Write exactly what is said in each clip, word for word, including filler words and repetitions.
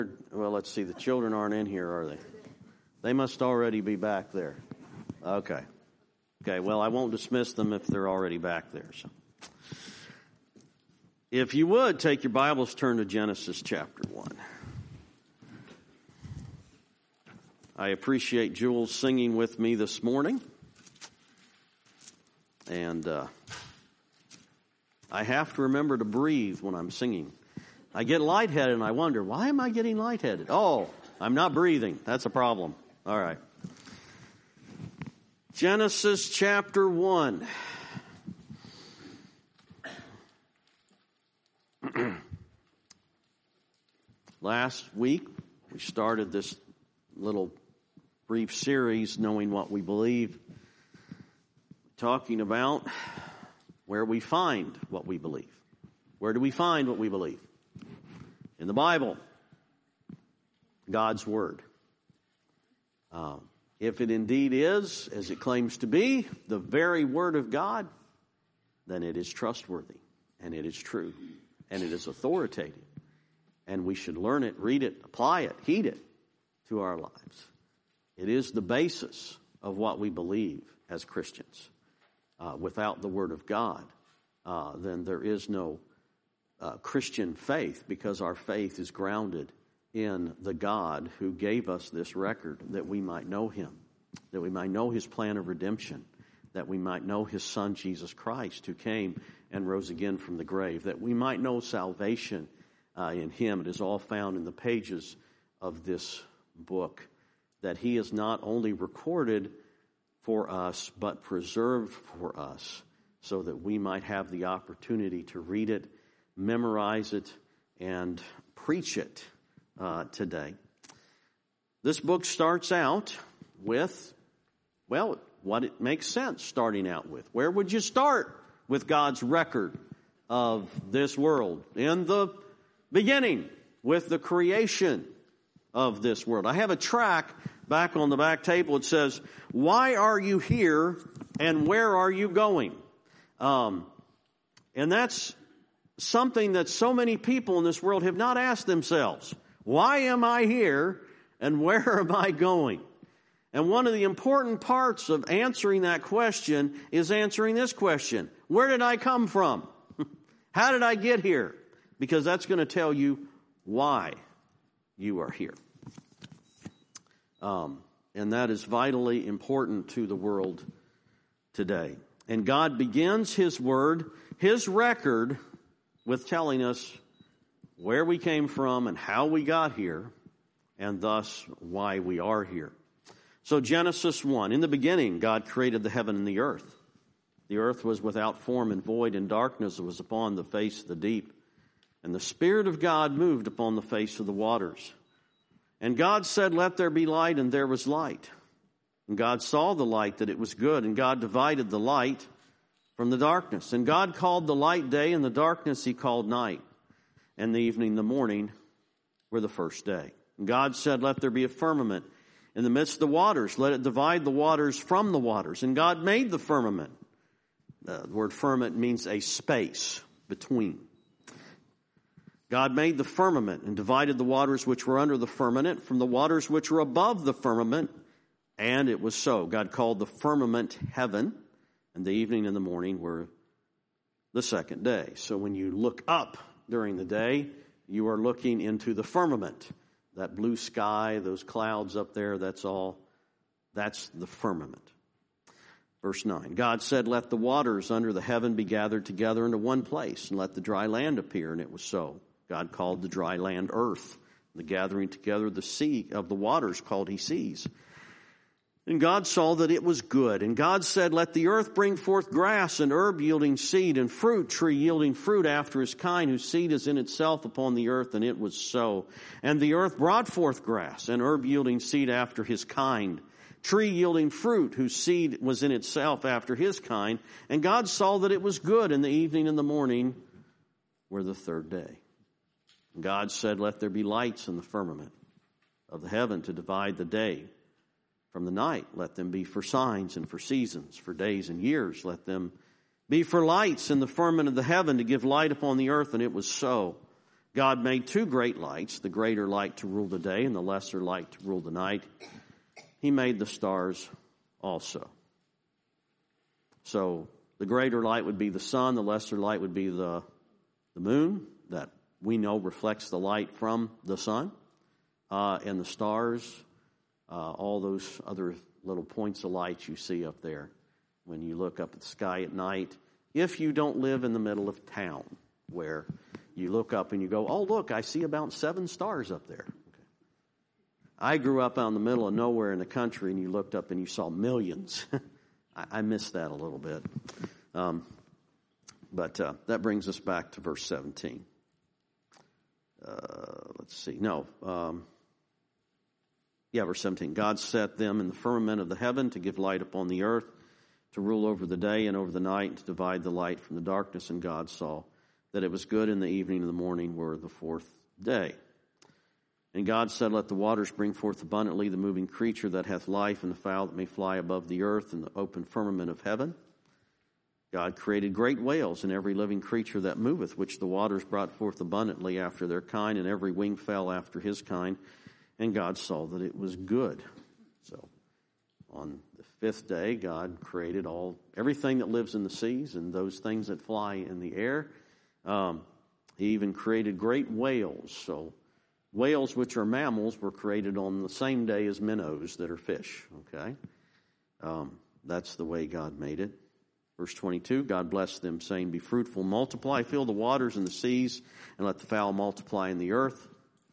Well, let's see. The children aren't in here, are they? They must already be back there. Okay. Okay, well, I won't dismiss them if they're already back there. So, if you would, take your Bibles, turn to Genesis chapter one. I appreciate Jules singing with me this morning. And uh, I have to remember to breathe when I'm singing. I get lightheaded and I wonder, why am I getting lightheaded? Oh, I'm not breathing. That's a problem. All right. Genesis chapter one. Last week, we started this little brief series, Knowing What We Believe, talking about where we find what we believe. Where do we find what we believe? In the Bible, God's Word. Uh, if it indeed is, as it claims to be, the very Word of God, then it is trustworthy, and it is true, and it is authoritative. And we should learn it, read it, apply it, heed it to our lives. It is the basis of what we believe as Christians. Uh, without the Word of God, uh, then there is no uh, Christian faith, because our faith is grounded in the God who gave us this record that we might know Him, that we might know His plan of redemption, that we might know His Son, Jesus Christ, who came and rose again from the grave, that we might know salvation uh, in Him. It is all found in the pages of this book, that He is not only recorded for us, but preserved for us, so that we might have the opportunity to read it, memorize it, and preach it uh, today. This book starts out with, well, what it makes sense starting out with. Where would you start with God's record of this world? In the beginning, with the creation of this world. I have a track back on the back table. It says, "Why are you here and where are you going?" Um, and that's something that so many people in this world have not asked themselves. Why am I here and where am I going? And one of the important parts of answering that question is answering this question. Where did I come from? How did I get here? Because that's going to tell you why you are here. Um, and that is vitally important to the world today. And God begins His Word, His record, with telling us where we came from and how we got here, and thus why we are here. So Genesis one, in the beginning, God created the heaven and the earth. The earth was without form and void, and darkness was upon the face of the deep. And the Spirit of God moved upon the face of the waters. And God said, "Let there be light," and there was light. And God saw the light, that it was good, and God divided the light from the darkness. And God called the light day, and the darkness He called night. And the evening and the morning were the first day. And God said, "Let there be a firmament in the midst of the waters. Let it divide the waters from the waters." And God made the firmament. The word firmament means a space between. God made the firmament and divided the waters which were under the firmament from the waters which were above the firmament. And it was so. God called the firmament heaven, and the evening and the morning were the second day. So when you look up during the day, you are looking into the firmament. That blue sky, those clouds up there, that's all, that's the firmament. Verse nine, God said, "Let the waters under the heaven be gathered together into one place, and let the dry land appear." And it was so. God called the dry land earth. The gathering together the sea of the waters called He seas. And God saw that it was good. And God said, "Let the earth bring forth grass, and herb yielding seed, and fruit tree yielding fruit after his kind, whose seed is in itself upon the earth." And it was so. And the earth brought forth grass, and herb yielding seed after his kind, tree yielding fruit, whose seed was in itself after his kind. And God saw that it was good, and the evening and the morning were the third day. God said, "Let there be lights in the firmament of the heaven to divide the day from the night. Let them be for signs and for seasons, for days and years. Let them be for lights in the firmament of the heaven to give light upon the earth." And it was so. God made two great lights, the greater light to rule the day and the lesser light to rule the night. He made the stars also. So the greater light would be the sun, the lesser light would be the, the moon, that we know reflects the light from the sun, uh, and the stars, uh, all those other little points of light you see up there when you look up at the sky at night, if you don't live in the middle of town, where you look up and you go, oh, look, I see about seven stars up there. Okay. I grew up out in the middle of nowhere in the country, and you looked up and you saw millions. I, I missed that a little bit. Um, but uh, that brings us back to verse seventeen. Uh, let's see. No. Um, yeah, verse seventeen. God set them in the firmament of the heaven to give light upon the earth, to rule over the day and over the night, and to divide the light from the darkness. And God saw that it was good, in the evening and the morning were the fourth day. And God said, let the waters bring forth abundantly the moving creature that hath life, and the fowl that may fly above the earth, and the open firmament of heaven. God created great whales and every living creature that moveth, which the waters brought forth abundantly after their kind, and every winged fowl after his kind. And God saw that it was good. So on the fifth day, God created all everything that lives in the seas and those things that fly in the air. Um, he even created great whales. So whales, which are mammals, were created on the same day as minnows that are fish. Okay, um, that's the way God made it. Verse twenty-two, God blessed them, saying, be fruitful, multiply, fill the waters and the seas, and let the fowl multiply in the earth.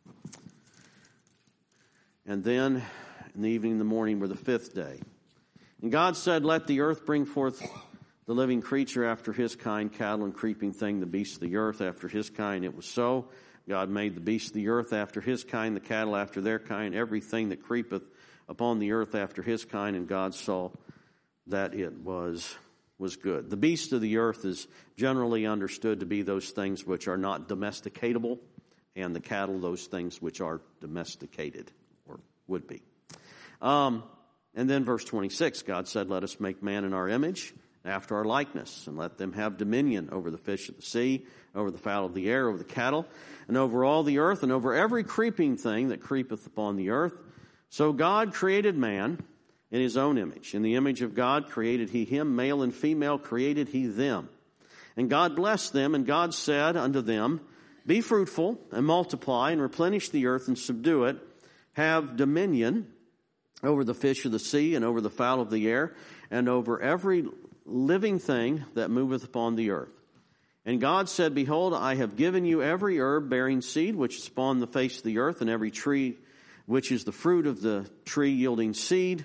And then in the evening and the morning were the fifth day. And God said, let the earth bring forth the living creature after his kind, cattle and creeping thing, the beasts of the earth after his kind. It was so. God made the beasts of the earth after his kind, the cattle after their kind, everything that creepeth upon the earth after his kind. And God saw that it was, was good. The beasts of the earth is generally understood to be those things which are not domesticatable, and the cattle, those things which are domesticated, or would be. Um, and then verse twenty-six, God said, let us make man in our image, after our likeness, and let them have dominion over the fish of the sea, over the fowl of the air, over the cattle, and over all the earth, and over every creeping thing that creepeth upon the earth. So God created man in his own image. In the image of God created he him, male and female created he them. And God blessed them, and God said unto them, be fruitful, and multiply, and replenish the earth, and subdue it. Have dominion over the fish of the sea, and over the fowl of the air, and over every living thing that moveth upon the earth. And God said, behold, I have given you every herb bearing seed which is upon the face of the earth, and every tree which is the fruit of the tree yielding seed.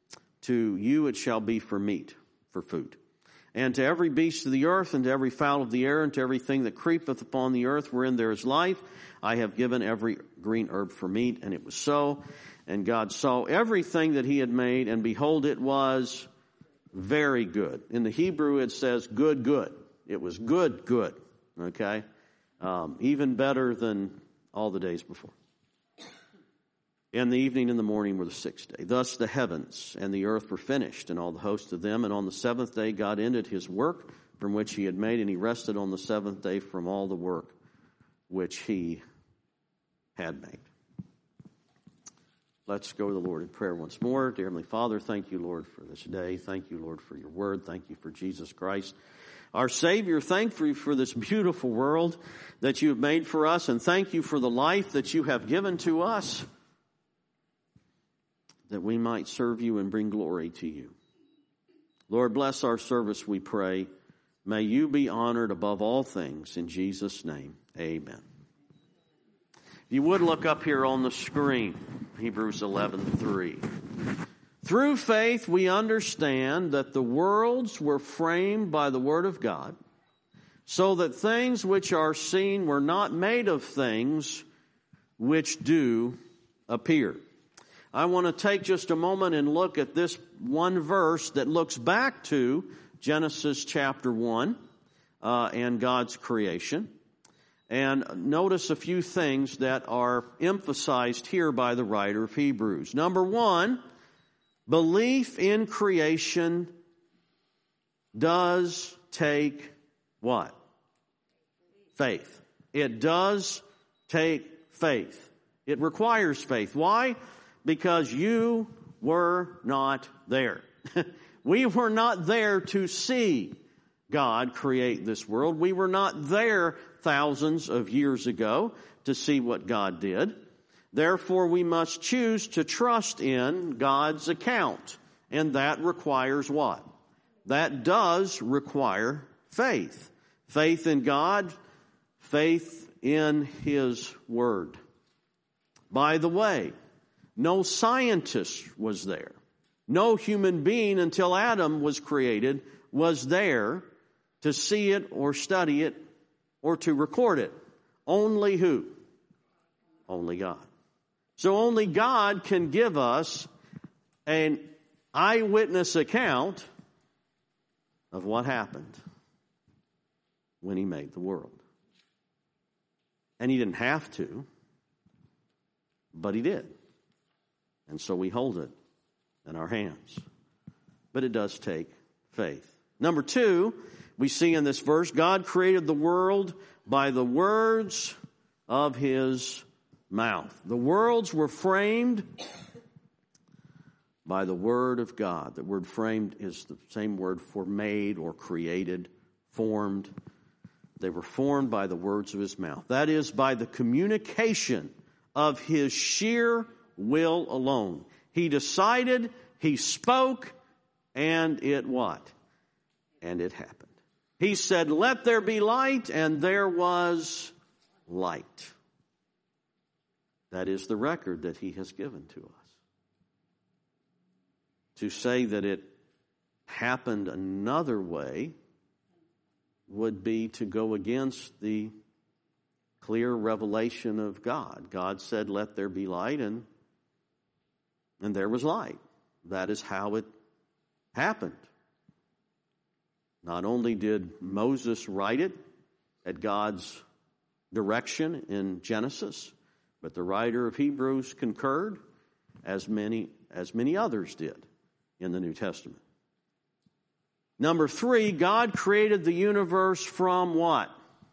To you it shall be for meat, for food. And to every beast of the earth, and to every fowl of the air, and to everything that creepeth upon the earth wherein there is life, I have given every green herb for meat. And it was so. And God saw everything that he had made, and behold, it was very good. In the Hebrew, it says good, good. It was good, good. Okay? Um, even better than all the days before. And the evening and the morning were the sixth day. Thus the heavens and the earth were finished, and all the host of them. And on the seventh day God ended his work from which he had made, and he rested on the seventh day from all the work which he had made. Let's go to the Lord in prayer once more. Dear Heavenly Father, thank you, Lord, for this day. Thank you, Lord, for your word. Thank you for Jesus Christ, our Savior. Thank you for this beautiful world that you have made for us, and thank you for the life that you have given to us, that we might serve you and bring glory to you. Lord, bless our service, we pray. May you be honored above all things. In Jesus' name, amen. If you would look up here on the screen, Hebrews eleven three. Through faith we understand that the worlds were framed by the word of God, so that things which are seen were not made of things which do appear. I want to take just a moment and look at this one verse that looks back to Genesis chapter one uh, and God's creation. And notice a few things that are emphasized here by the writer of Hebrews. Number one, belief in creation does take what? Faith. It does take faith. It requires faith. Why? Because you were not there. We were not there to see God create this world. We were not there thousands of years ago to see what God did. Therefore, we must choose to trust in God's account. And that requires what? That does require faith. Faith in God, faith in His Word. By the way, no scientist was there. No human being until Adam was created was there to see it or study it or to record it. Only who? Only God. So only God can give us an eyewitness account of what happened when He made the world. And He didn't have to, but He did. And so we hold it in our hands. But it does take faith. Number two, we see in this verse, God created the world by the words of His mouth. The worlds were framed by the Word of God. The word framed is the same word for made or created, formed. They were formed by the words of His mouth. That is, by the communication of His sheer will alone. He decided, He spoke, and it what? And it happened. He said, let there be light, and there was light. That is the record that He has given to us. To say that it happened another way would be to go against the clear revelation of God. God said, let there be light, and, and there was light. That is how it happened. Not only did Moses write it at God's direction in Genesis, but the writer of Hebrews concurred, as many as many others did in the New Testament. Number three, God created the universe from what?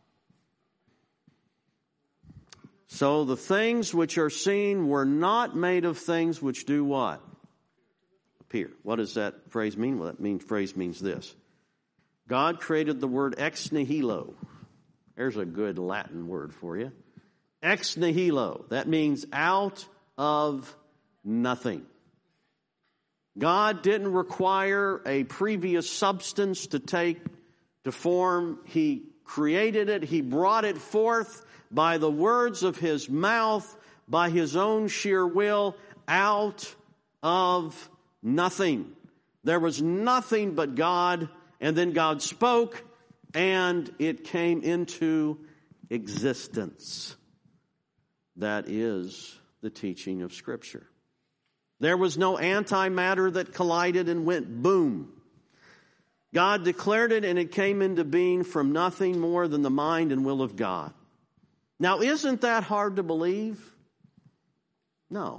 So the things which are seen were not made of things which do what? Appear. What does that phrase mean? Well, that mean, phrase means this. God created the word ex nihilo. There's a good Latin word for you. Ex nihilo. That means out of nothing. God didn't require a previous substance to take, to form. He created it. He brought it forth by the words of His mouth, by His own sheer will, out of nothing. There was nothing but God, and then God spoke, and it came into existence. That is the teaching of Scripture. There was no antimatter that collided and went boom. God declared it, and it came into being from nothing more than the mind and will of God. Now, isn't that hard to believe? No.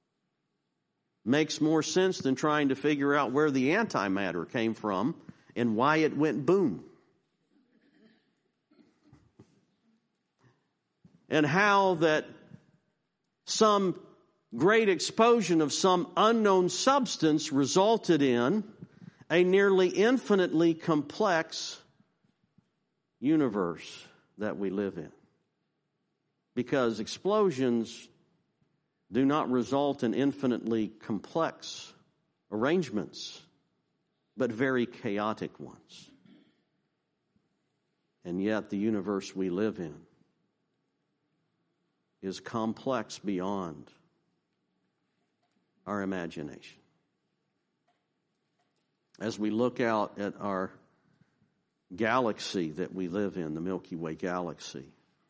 Makes more sense than trying to figure out where the antimatter came from and why it went boom. And how that some great explosion of some unknown substance resulted in a nearly infinitely complex universe that we live in. Because explosions do not result in infinitely complex arrangements, but very chaotic ones. And yet the universe we live in is complex beyond our imagination. As we look out at our galaxy that we live in, the Milky Way galaxy,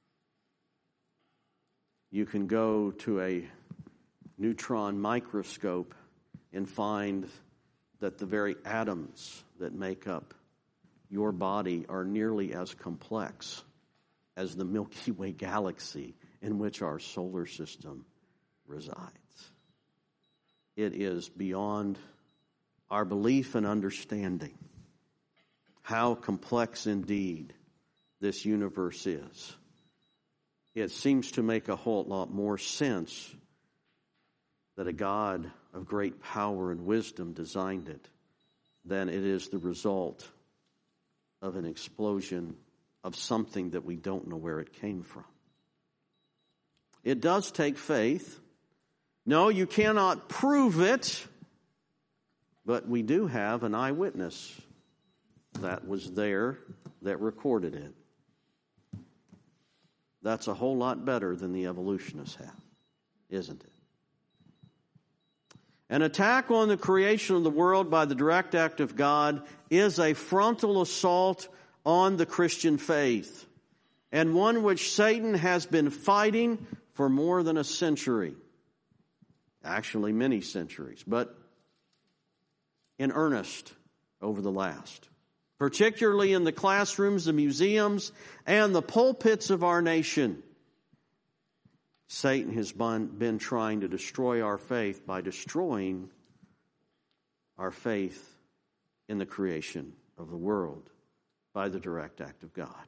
you can go to a neutron microscope and find that the very atoms that make up your body are nearly as complex as the Milky Way galaxy in which our solar system resides. It is beyond our belief and understanding how complex indeed this universe is. it seems to make a whole lot more sense that a God of great power and wisdom designed it than it is the result of an explosion of something that we don't know where it came from. It does take faith. No, you cannot prove it, but we do have an eyewitness that was there that recorded it. That's a whole lot better than the evolutionists have, isn't it? An attack on the creation of the world by the direct act of God is a frontal assault on the Christian faith, and one which Satan has been fighting for more than a century. Actually, many centuries, but in earnest over the last. Particularly in the classrooms, the museums, and the pulpits of our nation. Satan has been trying to destroy our faith by destroying our faith in the creation of the world by the direct act of God.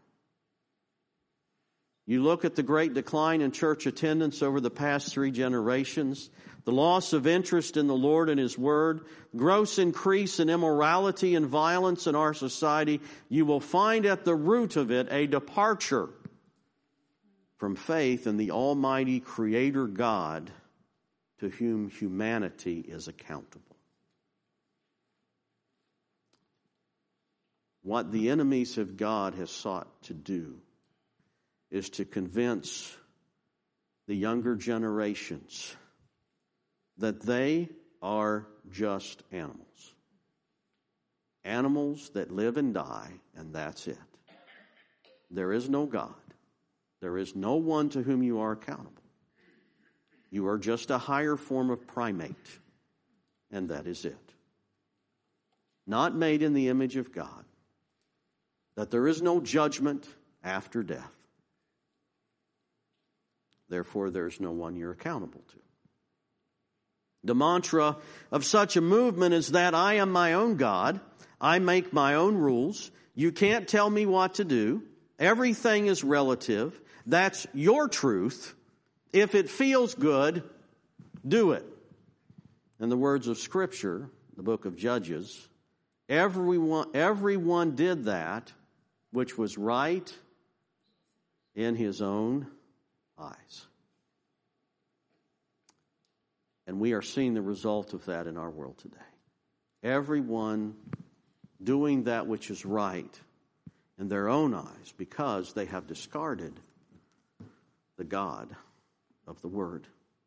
You look at the great decline in church attendance over the past three generations, the loss of interest in the Lord and His Word, gross increase in immorality and violence in our society, you will find at the root of it a departure from faith in the Almighty Creator God to whom humanity is accountable. What the enemies of God have sought to do is to convince the younger generations that they are just animals. Animals that live and die, and that's it. There is no God. There is no one to whom you are accountable. You are just a higher form of primate, and that is it. Not made in the image of God. That there is no judgment after death. Therefore, there's no one you're accountable to. The mantra of such a movement is that I am my own God. I make my own rules. You can't tell me what to do. Everything is relative. That's your truth. If it feels good, do it. In the words of Scripture, the book of Judges, everyone, everyone did that which was right in his own eyes. And we are seeing the result of that in our world today. Everyone doing that which is right in their own eyes because they have discarded the God of the Word.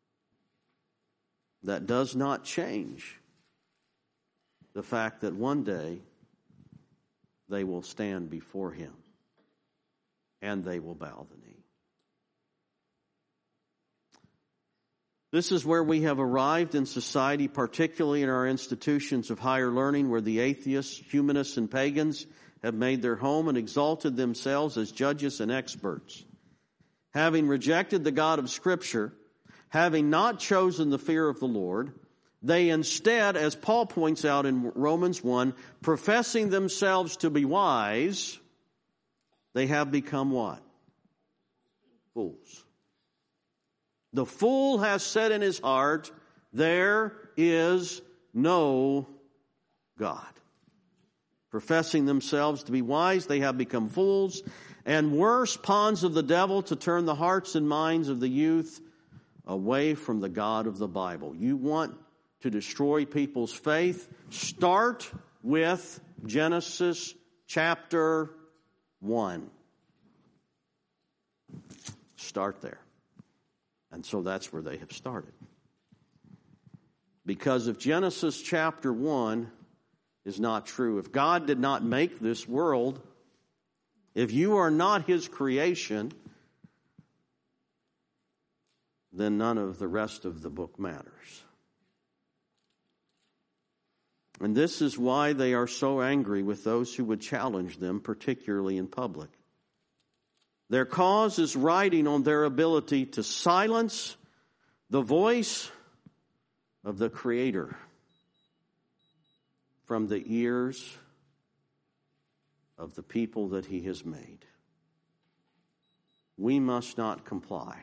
That does not change the fact that one day they will stand before Him and they will bow the knee. This is where we have arrived in society, particularly in our institutions of higher learning, where the atheists, humanists, and pagans have made their home and exalted themselves as judges and experts. Having rejected the God of Scripture, having not chosen the fear of the Lord, they instead, as Paul points out in Romans one, professing themselves to be wise, they have become what? Fools. The fool has said in his heart, there is no God. Professing themselves to be wise, they have become fools, and worse, pawns of the devil to turn the hearts and minds of the youth away from the God of the Bible. You want to destroy people's faith? Start with Genesis chapter one. Start there. And so that's where they have started. Because if Genesis chapter one is not true, if God did not make this world, if you are not His creation, then none of the rest of the book matters. And this is why they are so angry with those who would challenge them, particularly in public. Their cause is riding on their ability to silence the voice of the Creator from the ears of the people that He has made. we must not comply.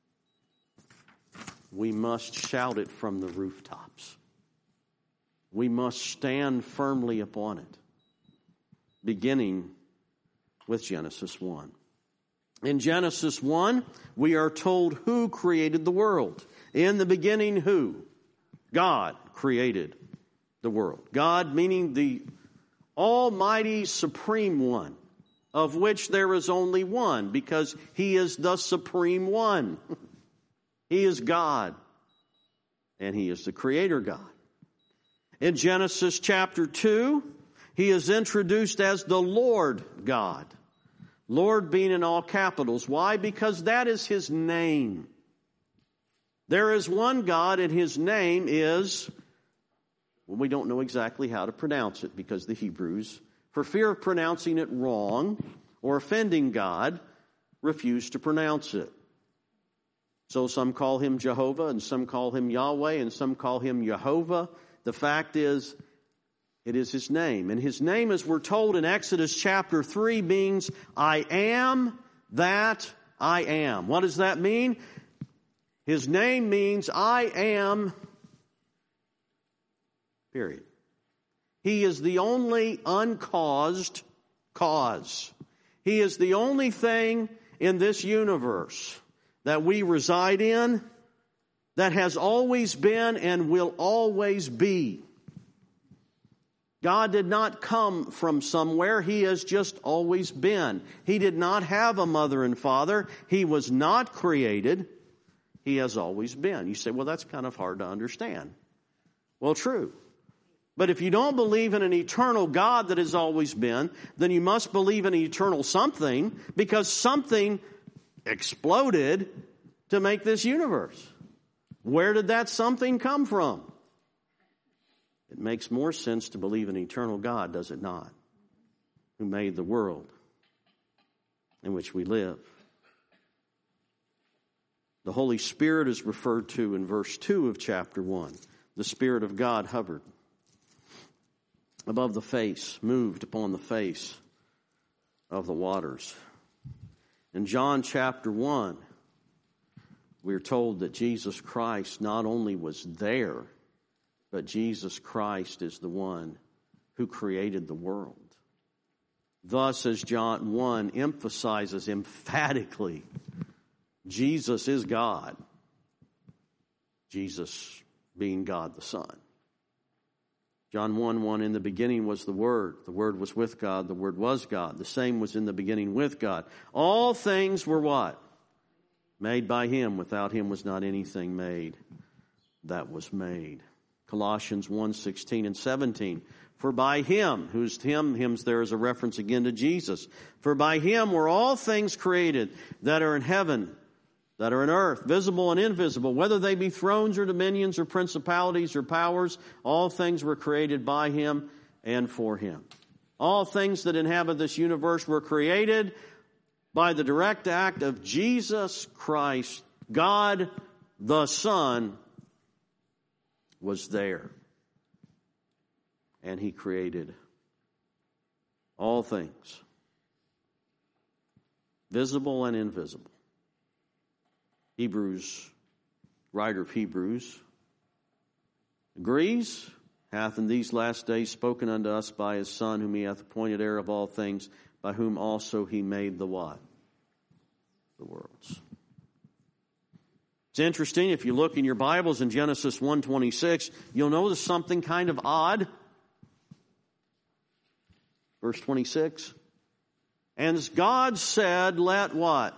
We must shout it from the rooftops. We must stand firmly upon it, beginning with Genesis one. In Genesis one, we are told who created the world. In the beginning, who? God created the world. God meaning the Almighty Supreme One, of which there is only one, because He is the Supreme One. He is God, and He is the Creator God. In Genesis chapter two, He is introduced as the Lord God. Lord being in all capitals. Why? Because that is His name. There is one God, and His name is, well, we don't know exactly how to pronounce it, because the Hebrews, for fear of pronouncing it wrong or offending God, refuse to pronounce it. So some call Him Jehovah, and some call Him Yahweh, and some call Him Jehovah. The fact is, it is His name. And His name, as we're told in Exodus chapter three, means, I am that I am. What does that mean? His name means, I am, period. He is the only uncaused cause. He is the only thing in this universe that we reside in that has always been and will always be. God did not come from somewhere. He has just always been. He did not have a mother and father. He was not created. He has always been. You say, well, that's kind of hard to understand. Well, true. But if you don't believe in an eternal God that has always been, then you must believe in an eternal something, because something exploded to make this universe. Where did that something come from? It makes more sense to believe in an eternal God, does it not? Who made the world in which we live. The Holy Spirit is referred to in verse two of chapter one. The Spirit of God hovered above the face, moved upon the face of the waters. In John chapter one, we're told that Jesus Christ not only was there, but Jesus Christ is the one who created the world. Thus, as John one emphasizes emphatically, Jesus is God. Jesus being God the Son. John one one, in the beginning was the Word. The Word was with God. The Word was God. The same was in the beginning with God. All things were what? Made by Him. Without Him was not anything made that was made. Colossians one sixteen and seventeen. For by Him, who's Him? Him's there is a reference again to Jesus. For by Him were all things created that are in heaven, that are in earth, visible and invisible, whether they be thrones or dominions or principalities or powers, all things were created by Him and for Him. All things that inhabit this universe were created by the direct act of Jesus Christ. God the Son was there. And He created all things, visible and invisible. Hebrews, writer of Hebrews, agrees, hath in these last days spoken unto us by His Son, whom He hath appointed heir of all things, by whom also He made the what? The worlds. It's interesting, if you look in your Bibles in Genesis one twenty-six, you'll notice something kind of odd. Verse twenty-six. And God said, let what?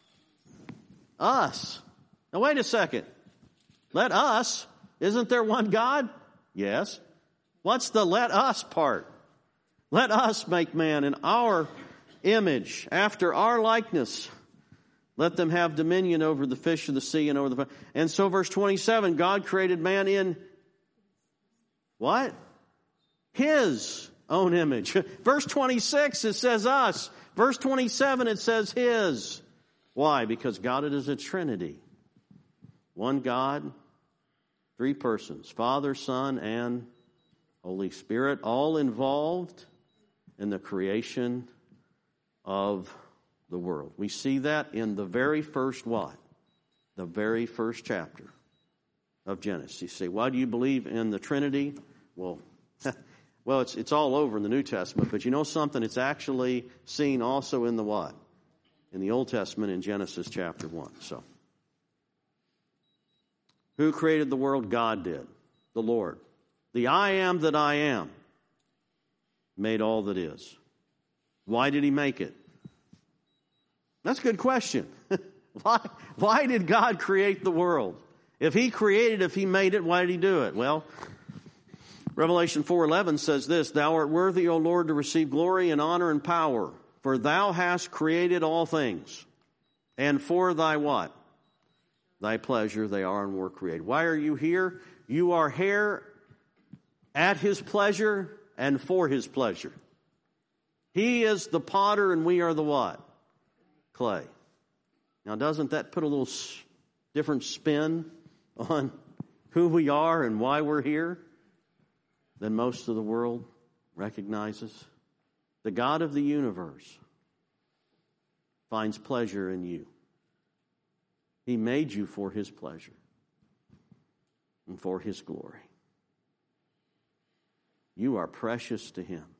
Us. Now wait a second. Let us. Isn't there one God? Yes. What's the let us part? Let us make man in our image, after our likeness. Let them have dominion over the fish of the sea and over the... And so verse twenty-seven, God created man in what? His own image. Verse twenty-six, it says us. Verse twenty-seven, it says His. Why? Because God is a Trinity. One God, three persons, Father, Son, and Holy Spirit, all involved in the creation of the world. We see that in the very first what? The very first chapter of Genesis. You say, why do you believe in the Trinity? Well, well, it's it's all over in the New Testament, but you know something? It's actually seen also in the what? In the Old Testament in Genesis chapter one. So, who created the world? God did. The Lord. The I am that I am made all that is. Why did he make it? That's a good question. why, why did God create the world? If he created, if he made it, why did he do it? Well, Revelation four eleven says this, Thou art worthy, O Lord, to receive glory and honor and power, for thou hast created all things. And for thy what? Thy pleasure they are and were created. Why are you here? You are here at his pleasure and for his pleasure. He is the potter and we are the what? Clay. Now, doesn't that put a little different spin on who we are and why we're here than most of the world recognizes? The God of the universe finds pleasure in you. He made you for his pleasure and for his glory. You are precious to him.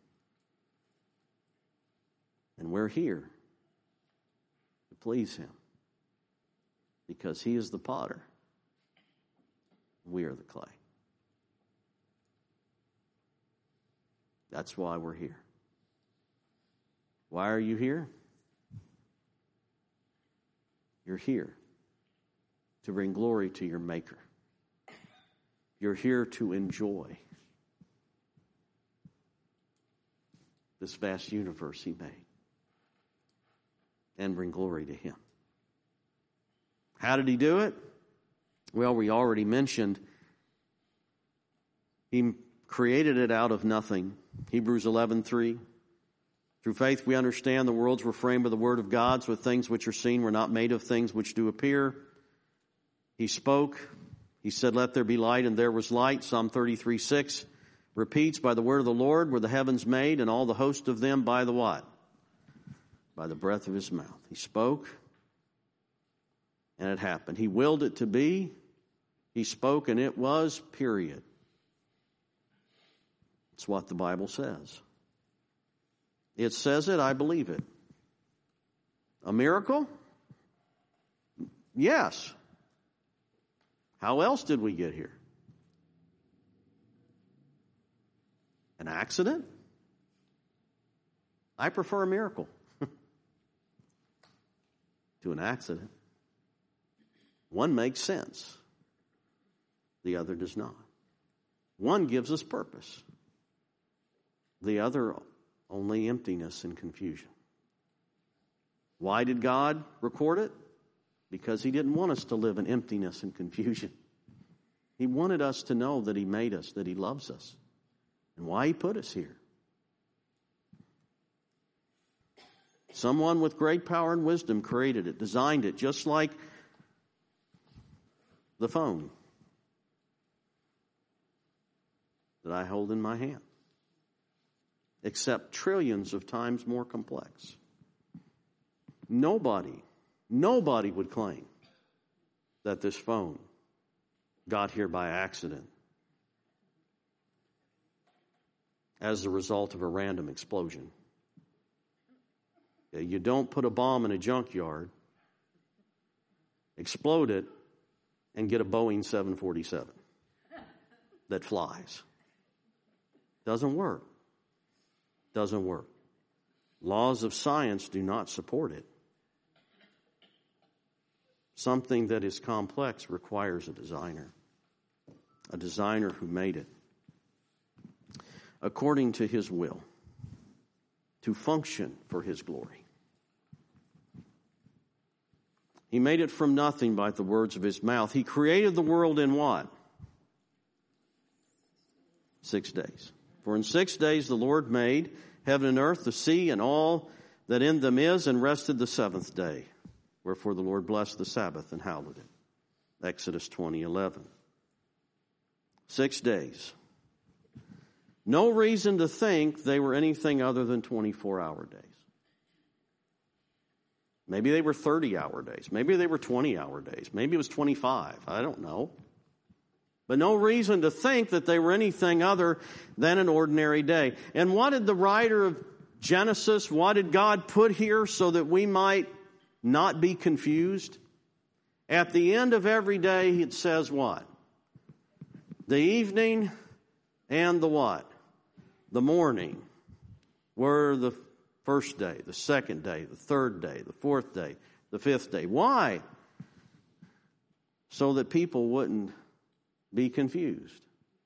And we're here to please him because he is the potter. We are the clay. That's why we're here. Why are you here? You're here to bring glory to your Maker. You're here to enjoy this vast universe he made and bring glory to him. How did he do it? Well, we already mentioned he created it out of nothing. Hebrews eleven three. Through faith we understand the worlds were framed by the word of God, so things which are seen were not made of things which do appear. He spoke. He said, let there be light, and there was light. Psalm thirty-three six repeats, by the word of the Lord were the heavens made, and all the host of them by the what? By the breath of his mouth. He spoke, and it happened. He willed it to be. He spoke, and it was, period. It's what the Bible says. It says it, I believe it. A miracle? Yes. How else did we get here? An accident? I prefer a miracle to an accident. One makes sense. The other does not. One gives us purpose. The other only emptiness and confusion. Why did God record it? Because he didn't want us to live in emptiness and confusion. He wanted us to know that he made us, that he loves us, and why he put us here. Someone with great power and wisdom created it, designed it, just like the phone that I hold in my hand, except trillions of times more complex. Nobody, nobody would claim that this phone got here by accident as the result of a random explosion. You don't put a bomb in a junkyard, explode it, and get a Boeing seven forty-seven that flies. Doesn't work. Doesn't work. Laws of science do not support it. Something that is complex requires a designer. A designer who made it according to his will, to function for his glory. He made it from nothing by the words of his mouth. He created the world in what? Six days. For in six days the Lord made heaven and earth, the sea, and all that in them is, and rested the seventh day. Wherefore the Lord blessed the Sabbath and hallowed it. Exodus twenty eleven. Six days. No reason to think they were anything other than twenty-four hour days. Maybe they were thirty-hour days. Maybe they were twenty-hour days. Maybe it was twenty-five. I don't know. But no reason to think that they were anything other than an ordinary day. And what did the writer of Genesis, what did God put here so that we might not be confused? At the end of every day, it says what? The evening and the what? The morning were the first day, the second day, the third day, the fourth day, the fifth day. Why? So that people wouldn't be confused.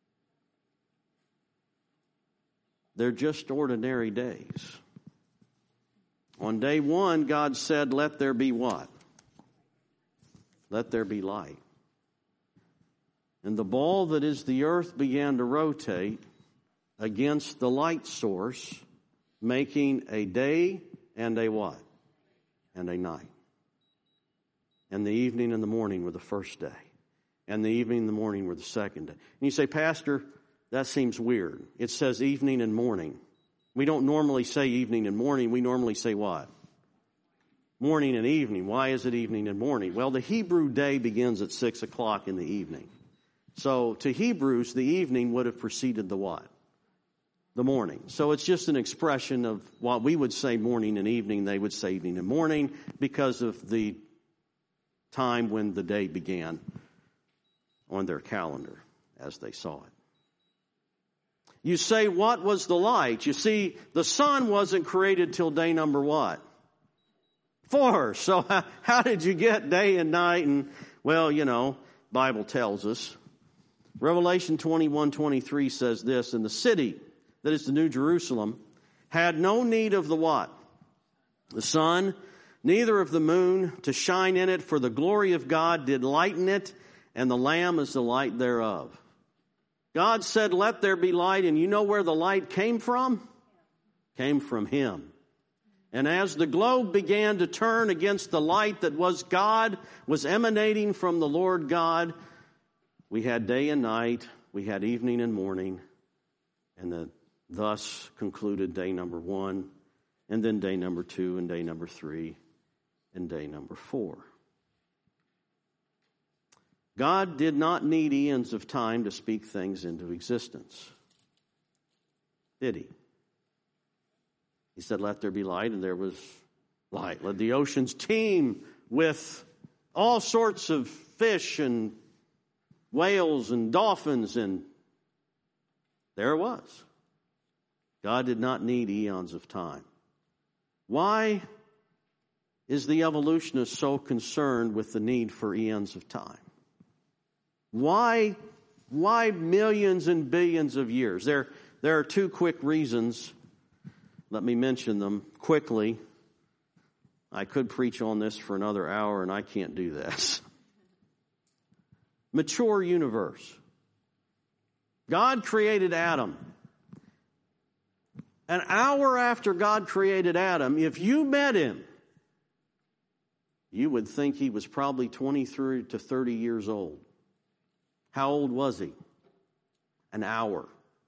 They're just ordinary days. On day one, God said, let there be what? Let there be light. And the ball that is the earth began to rotate against the light source, making a day and a what? And a night. And the evening and the morning were the first day. And the evening and the morning were the second day. And you say, Pastor, that seems weird. It says evening and morning. We don't normally say evening and morning. We normally say what? Morning and evening. Why is it evening and morning? Well, the Hebrew day begins at six o'clock in the evening. So to Hebrews, the evening would have preceded the what? The morning. So it's just an expression of what we would say morning and evening. They would say evening and morning because of the time when the day began on their calendar as they saw it. You say, what was the light? You see, the sun wasn't created till day number what? Four. So how, how did you get day and night? And, well, you know, Bible tells us. Revelation twenty-one twenty-three says this, and the city, that is the New Jerusalem, had no need of the what? The sun, neither of the moon to shine in it, for the glory of God did lighten it, and the Lamb is the light thereof. God said, let there be light, and you know where the light came from? Came from Him. And as the globe began to turn against the light that was God, was emanating from the Lord God, we had day and night, we had evening and morning, and the, thus concluded day number one, and then day number two, and day number three, and day number four. God did not need eons of time to speak things into existence. Did He? He said, let there be light, and there was light. Let the oceans teem with all sorts of fish and whales and dolphins, and there it was. God did not need eons of time. Why is the evolutionist so concerned with the need for eons of time? Why, why millions and billions of years? There, there are two quick reasons. Let me mention them quickly. I could preach on this for another hour, and I can't do this. Mature universe. God created Adam. An hour after God created Adam, if you met him, you would think he was probably twenty-three to thirty years old. How old was he? An hour.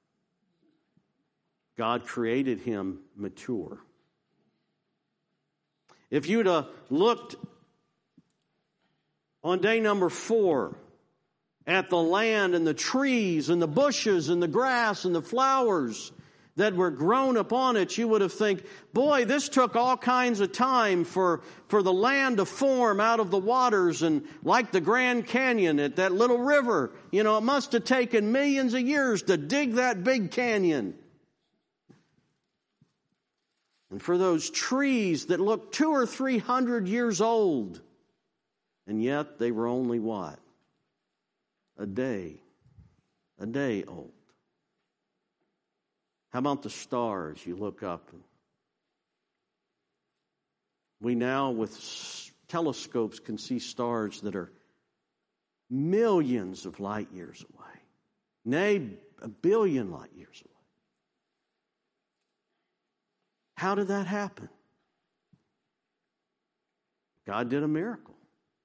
God created him mature. If you'd have looked on day number four at the land and the trees and the bushes and the grass and the flowers that were grown upon it, you would have think, boy, this took all kinds of time for, for the land to form out of the waters, and like the Grand Canyon at that little river, you know, it must have taken millions of years to dig that big canyon. And for those trees that look two or three hundred years old, and yet they were only what? A day. A day old. How about the stars you look up? We now, with telescopes, can see stars that are millions of light years away. Nay, a billion light years away. How did that happen? God did a miracle.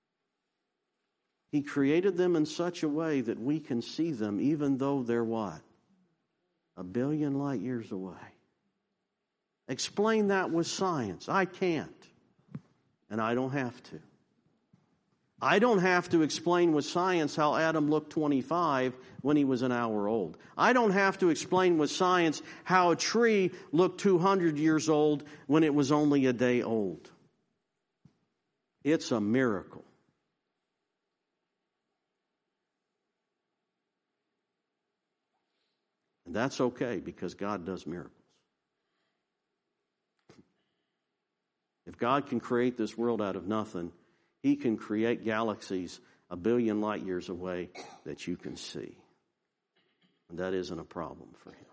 He created them in such a way that we can see them even though they're what? A billion light years away. Explain that with science. I can't. And I don't have to. I don't have to explain with science how Adam looked twenty-five when he was an hour old. I don't have to explain with science how a tree looked two hundred years old when it was only a day old. It's a miracle. And that's okay because God does miracles. If God can create this world out of nothing, He can create galaxies a billion light years away that you can see. And that isn't a problem for Him.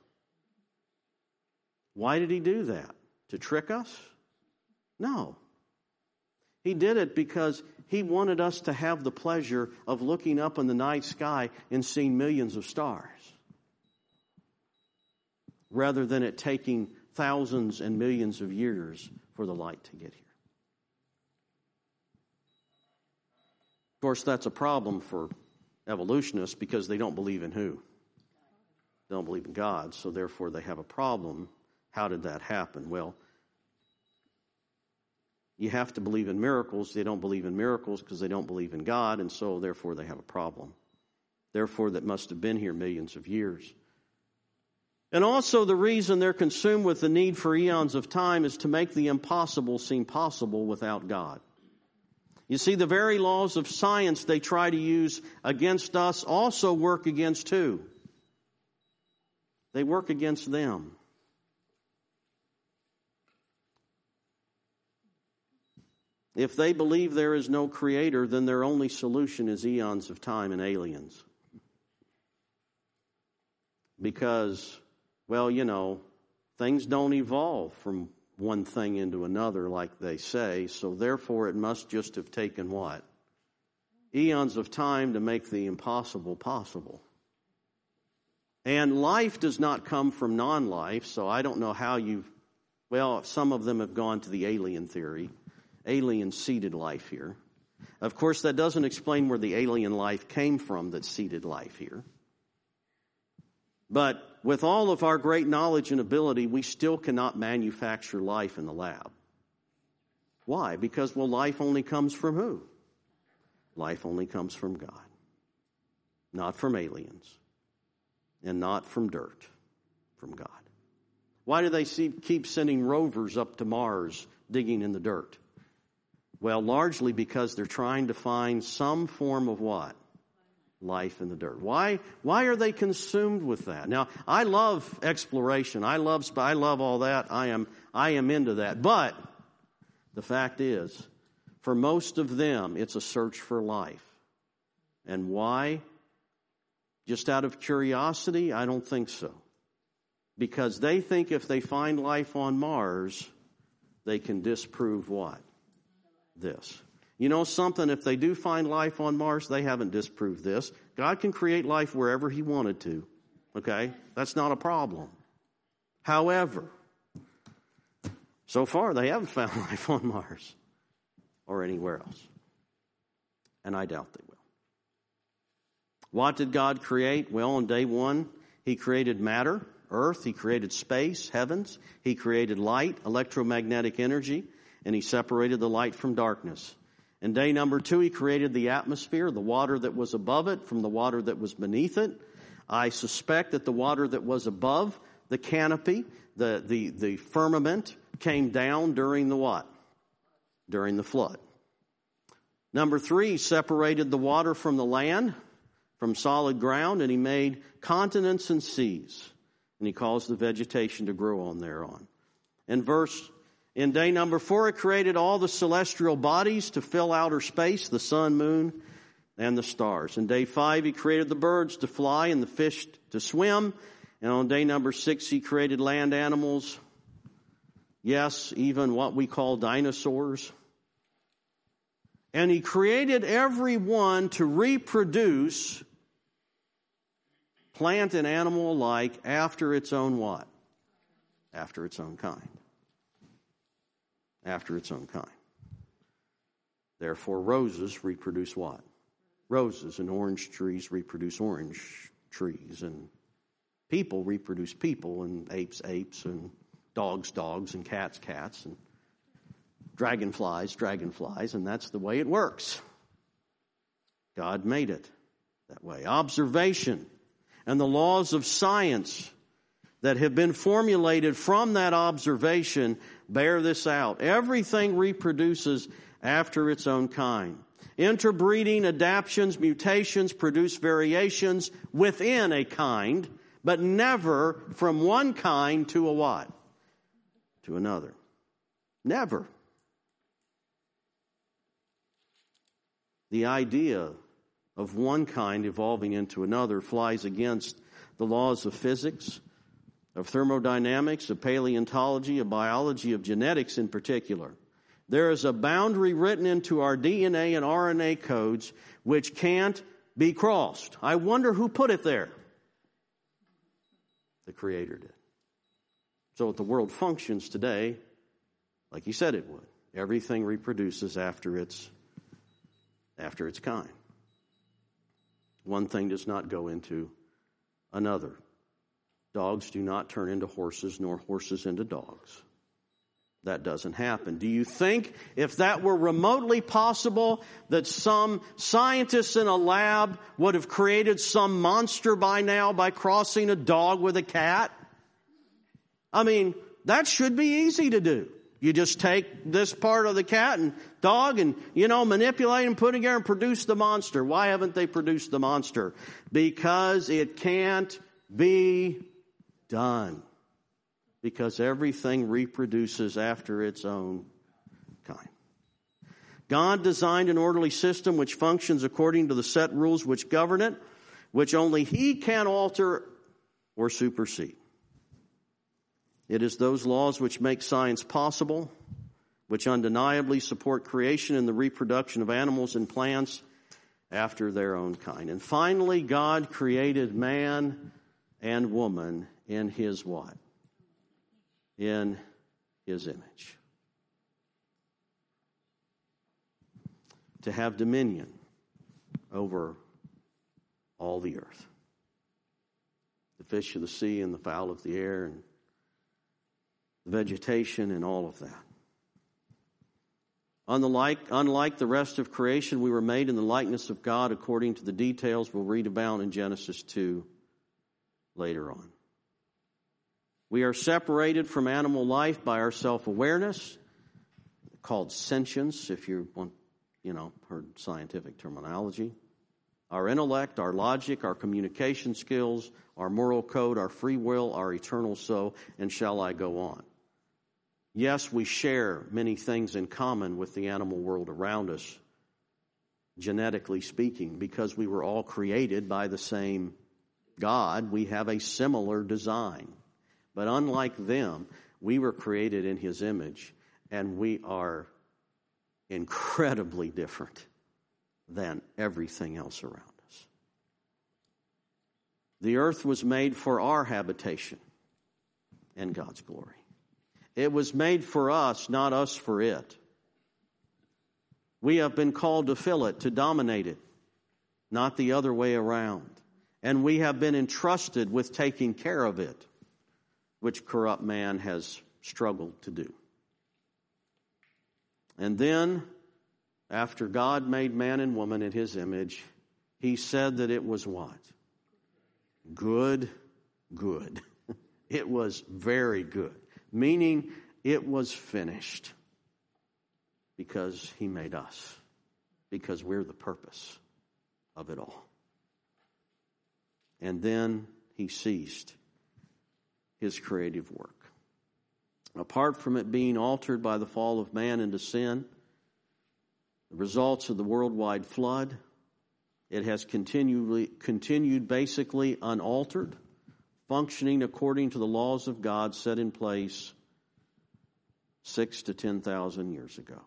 Why did He do that? To trick us? No. He did it because He wanted us to have the pleasure of looking up in the night sky and seeing millions of stars, rather than it taking thousands and millions of years for the light to get here. Of course, that's a problem for evolutionists because they don't believe in who? They don't believe in God, so therefore they have a problem. How did that happen? Well, you have to believe in miracles. They don't believe in miracles because they don't believe in God, and so therefore they have a problem. Therefore, that must have been here millions of years. And also the reason they're consumed with the need for eons of time is to make the impossible seem possible without God. You see, the very laws of science they try to use against us also work against who? They work against them. If they believe there is no creator, then their only solution is eons of time and aliens. Because, well, you know, things don't evolve from one thing into another like they say, so therefore it must just have taken what? Eons of time to make the impossible possible. And life does not come from non-life, so I don't know how you've, well, some of them have gone to the alien theory. Alien seeded life here. Of course, that doesn't explain where the alien life came from that seeded life here. But with all of our great knowledge and ability, we still cannot manufacture life in the lab. Why? Because, well, life only comes from who? Life only comes from God. Not from aliens. And not from dirt. From God. Why do they see, keep sending rovers up to Mars digging in the dirt? Well, largely because they're trying to find some form of what? Life in the dirt. Why, why are they consumed with that? Now, I love exploration. I love, I love all that. I am, I am into that. But the fact is, for most of them, it's a search for life. And why? Just out of curiosity? I don't think so. Because they think if they find life on Mars, they can disprove what? This. You know something, if they do find life on Mars, they haven't disproved this. God can create life wherever He wanted to. Okay? That's not a problem. However, so far they haven't found life on Mars or anywhere else. And I doubt they will. What did God create? Well, on day one, He created matter, earth. He created space, heavens. He created light, electromagnetic energy. And He separated the light from darkness. And day number two, He created the atmosphere, the water that was above it from the water that was beneath it. I suspect that the water that was above the canopy, the, the, the firmament, came down during the what? During the flood. Number three, He separated the water from the land, from solid ground, and He made continents and seas. And He caused the vegetation to grow on thereon. In verse In day number four, It created all the celestial bodies to fill outer space, the sun, moon, and the stars. In day five, He created the birds to fly and the fish to swim. And on day number six, He created land animals. Yes, even what we call dinosaurs. And He created every one to reproduce, plant and animal alike, after its own what? After its own kind. After its own kind. Therefore, roses reproduce what? Roses, and orange trees reproduce orange trees, and people reproduce people, and apes, apes, and dogs, dogs, and cats, cats. And dragonflies, dragonflies, and that's the way it works. God made it that way. Observation and the laws of science that have been formulated from that observation bear this out. Everything reproduces after its own kind. Interbreeding, adaptions, mutations produce variations within a kind, but never from one kind to a what? To another. Never. The idea of one kind evolving into another flies against the laws of physics, of thermodynamics, of paleontology, of biology, of genetics in particular. There is a boundary written into our D N A and R N A codes which can't be crossed. I wonder who put it there. The Creator did. So the world functions today like He said it would. Everything reproduces after its, after its kind. One thing does not go into another. Dogs do not turn into horses, nor horses into dogs. That doesn't happen. Do you think if that were remotely possible that some scientists in a lab would have created some monster by now by crossing a dog with a cat? I mean, that should be easy to do. You just take this part of the cat and dog and, you know, manipulate and put it together and produce the monster. Why haven't they produced the monster? Because it can't be done. Because everything reproduces after its own kind. God designed an orderly system which functions according to the set rules which govern it, which only He can alter or supersede. It is those laws which make science possible, which undeniably support creation and the reproduction of animals and plants after their own kind. And finally, God created man and woman in His what? In His image. To have dominion over all the earth. The fish of the sea and the fowl of the air and the vegetation and all of that. Unlike, unlike the rest of creation, we were made in the likeness of God according to the details we'll read about in Genesis two later on. We are separated from animal life by our self-awareness, called sentience, if you want, you know, heard scientific terminology. Our intellect, our logic, our communication skills, our moral code, our free will, our eternal soul, and shall I go on. Yes, we share many things in common with the animal world around us, genetically speaking, because we were all created by the same God. We have a similar design. But unlike them, we were created in His image, and we are incredibly different than everything else around us. The earth was made for our habitation and God's glory. It was made for us, not us for it. We have been called to fill it, to dominate it, not the other way around. And we have been entrusted with taking care of it, which corrupt man has struggled to do. And then, after God made man and woman in His image, He said that it was what? Good, good. It was very good. Meaning, it was finished. Because He made us. Because we're the purpose of it all. And then He ceased His creative work. Apart from it being altered by the fall of man into sin, the results of the worldwide flood, it has continually continued basically unaltered, functioning according to the laws of God set in place six to ten thousand years ago.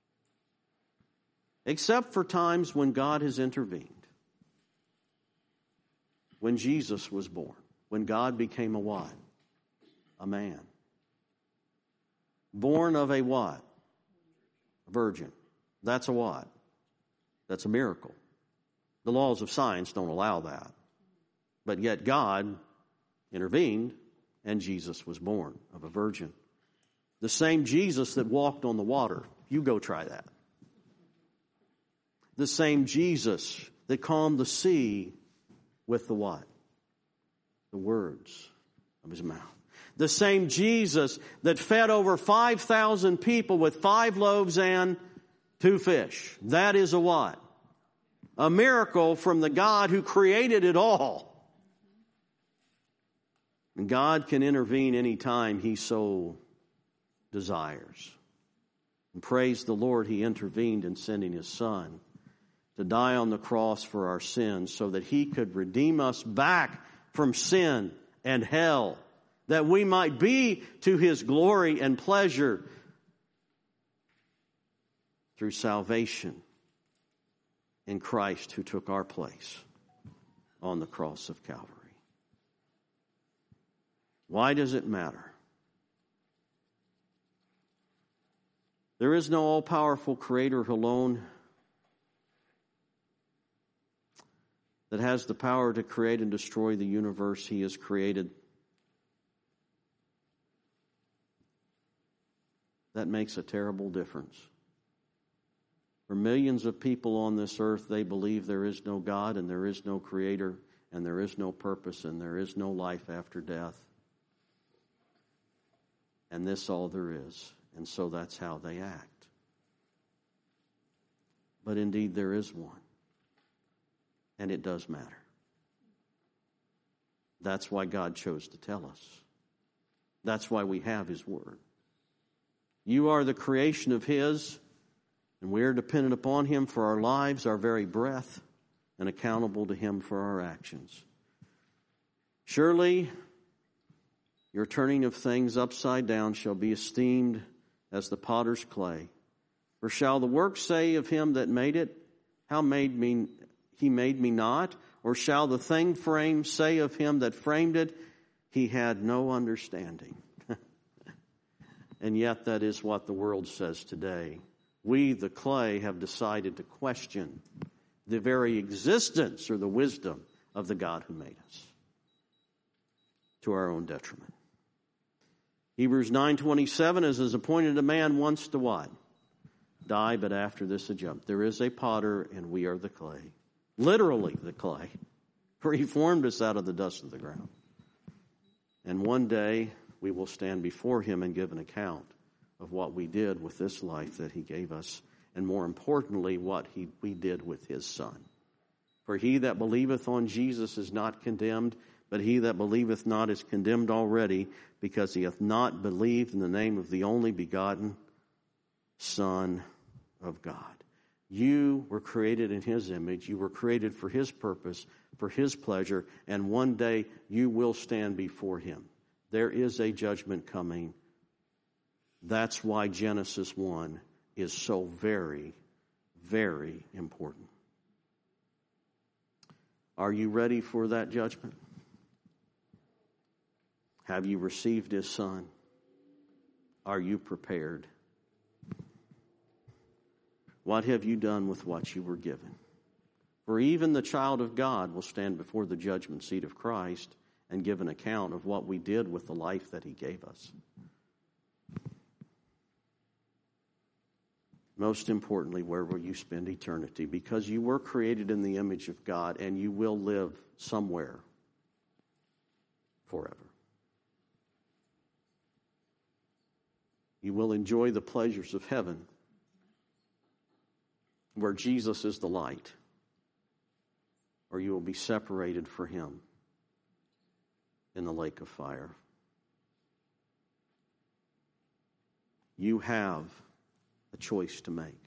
Except for times when God has intervened. When Jesus was born. When God became a what? A man. Born of a what? A virgin. That's a what? That's a miracle. The laws of science don't allow that. But yet God intervened and Jesus was born of a virgin. The same Jesus that walked on the water. You go try that. The same Jesus that calmed the sea with the what? The words of his mouth. The same Jesus that fed over five thousand people with five loaves and two fish. That is a what? A miracle from the God who created it all. And God can intervene anytime he so desires. And praise the Lord, he intervened in sending his Son to die on the cross for our sins so that he could redeem us back from sin and hell, that we might be to his glory and pleasure through salvation in Christ who took our place on the cross of Calvary. Why does it matter? There is no all-powerful creator alone that has the power to create and destroy the universe he has created. That makes a terrible difference. For millions of people on this earth, they believe there is no God and there is no creator and there is no purpose and there is no life after death. And this all there is. And so that's how they act. But indeed there is one. And it does matter. That's why God chose to tell us. That's why we have his word. You are the creation of his, and we are dependent upon him for our lives, our very breath, and accountable to him for our actions. Surely your turning of things upside down shall be esteemed as the potter's clay. For shall the work say of him that made it, how made me he made me not? Or shall the thing framed say of him that framed it, he had no understanding? And yet that is what the world says today. We, the clay, have decided to question the very existence or the wisdom of the God who made us, to our own detriment. Hebrews nine twenty-seven is as appointed a man once to what? Die, but after this a jump. There is a potter, and we are the clay. Literally the clay. For he formed us out of the dust of the ground. And one day we will stand before him and give an account of what we did with this life that he gave us, and more importantly, what he, we did with his Son. For he that believeth on Jesus is not condemned, but he that believeth not is condemned already, because he hath not believed in the name of the only begotten Son of God. You were created in his image. You were created for his purpose, for his pleasure, and one day you will stand before him. There is a judgment coming. That's why Genesis one is so very, very important. Are you ready for that judgment? Have you received his Son? Are you prepared? What have you done with what you were given? For even the child of God will stand before the judgment seat of Christ and give an account of what we did with the life that he gave us. Most importantly, where will you spend eternity? Because you were created in the image of God, and you will live somewhere forever. You will enjoy the pleasures of heaven, where Jesus is the light, or you will be separated from him in the lake of fire. You have a choice to make.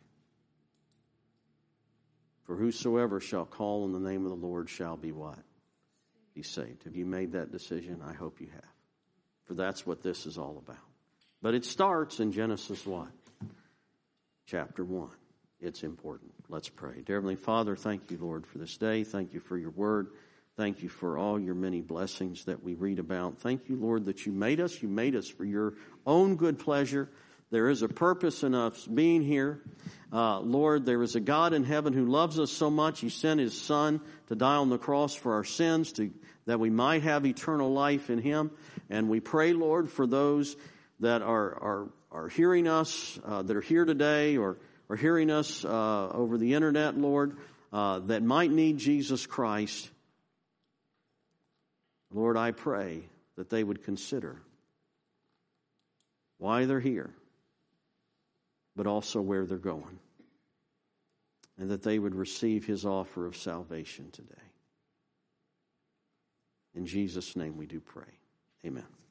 For whosoever shall call on the name of the Lord shall be what? Be saved. Have you made that decision? I hope you have. For that's what this is all about. But it starts in Genesis what? Chapter one. It's important. Let's pray. Dear Heavenly Father, thank you, Lord, for this day. Thank you for your word. Thank you for all your many blessings that we read about. Thank you, Lord, that you made us. You made us for your own good pleasure. There is a purpose in us being here. Uh, Lord, there is a God in heaven who loves us so much. He sent his Son to die on the cross for our sins, to, that we might have eternal life in him. And we pray, Lord, for those that are, are, are hearing us, uh, that are here today or are hearing us uh, over the internet, Lord, uh, that might need Jesus Christ, Lord, I pray that they would consider why they're here, but also where they're going, and that they would receive his offer of salvation today. In Jesus' name we do pray. Amen.